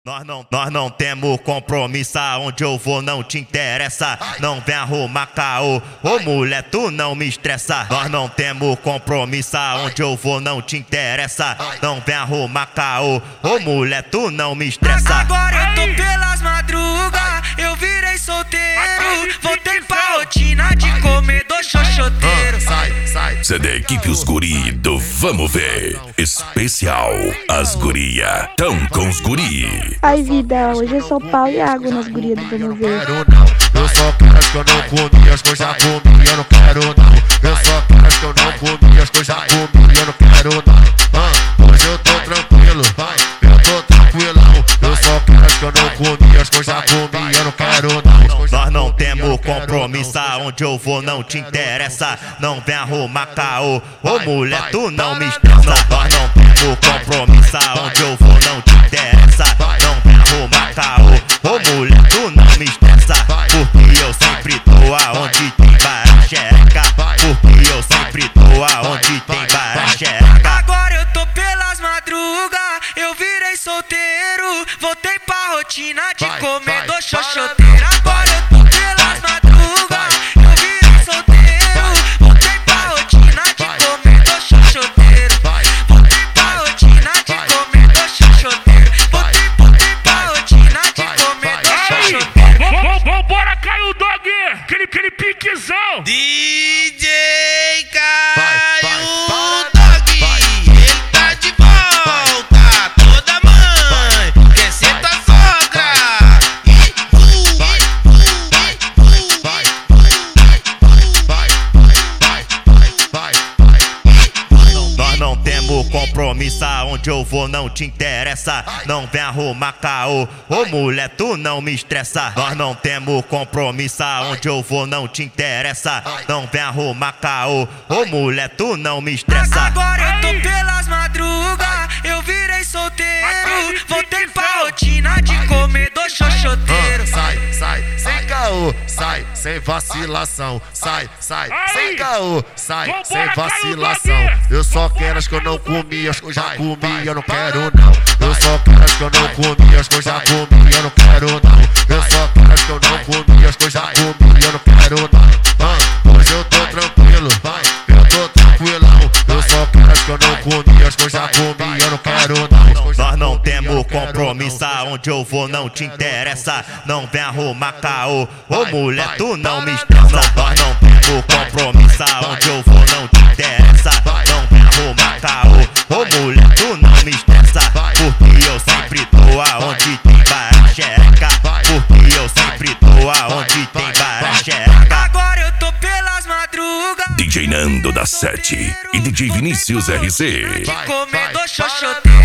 Nós não temos compromisso, aonde eu vou não te interessa. Não vem arrumar caô, ô mulher, tu não me estressa. Nós não temos compromisso, aonde eu vou não te interessa. Não vem arrumar caô, ô mulher, tu não me estressa. Agora eu tô pelas madrugas, eu virei solteiro. Voltei pra rotina de comedor xoxoteiro. Cê da equipe Os Guri do Vamos Ver. Especial As Guria tão com os guri. Ai vida, hoje é só pau e água nas gurias do Vamos Ver. Eu só quero as que eu não comi, as que eu já comi, eu não quero não. Eu só quero as que eu não comi, as que eu já comi, eu não quero não. Hoje eu tô tranquilo, eu tô tranquilão. Eu só quero as que eu não comi, as que eu já comi, eu não quero não. Nós não temos compromisso, aonde eu vou não te interessa. Não vem arrumar caô, ô mulher, tu não me estressa. Nós não temos compromisso, aonde eu vou não te interessa. Não vem arrumar caô, ô mulher, tu não me estressa. Porque eu sempre tô aonde tem vara xereca. Porque eu sempre tô aonde tem vara xereca. Agora eu tô pelas madrugas, eu virei solteiro. Voltei pra rotina de comedor xoxoteiro. Agora eu tô pelas madrugas, eu virei solteiro. Voltei pra rotina de comedor xoxoteiro. Voltei pra rotina de comedor xoxoteiro. Voltei pra rotina de comedor xoxoteiro. Vambora, Caio Dog! Aquele piquezão! DJ Caio Dog, ele tá de volta. Toda mãe quer ser tua sogra. Nós não temos compromisso, aonde eu vou não te interessa. Não vem arrumar caô, ô mulher, tu não me estressa. Nós não temos compromisso, aonde eu vou não te interessa. Não vem arrumar caô, ô mulher, tu não me estressa. Agora eu tô pelas madrugas, eu virei solteiro. Voltei pra rotina de comedor xoxoteiro. Sai, sem caô, sai, sem vacilação. Sai, sem caô, sai, sem vacilação. Eu só quero as que eu não comi, as que eu já comi, eu não quero não. Eu só quero as que eu não comi, as que eu já comi, eu não quero não. Eu só quero as que eu não comi, as que eu já comi, eu não quero não. Hoje eu tô tranquilo, eu tô tranquilão. Eu só quero as que eu não comi, as que eu já comi, eu não quero não. Nós não temos compromisso, aonde eu vou não te interessa. Não vem arrumar caô, ô mulher, tu não me estressa. Nós não temos compromisso, aonde eu vou não te interessa. Não vem arrumar caô, ô mulher, tu não me estressa. Porque eu sempre tô aonde tem vara xereca. Porque eu sempre tô aonde tem vara xereca. Agora eu tô pelas madrugas, DJ Nando da 7 e DJ Vinícius RC. de comedor xoxoteiro.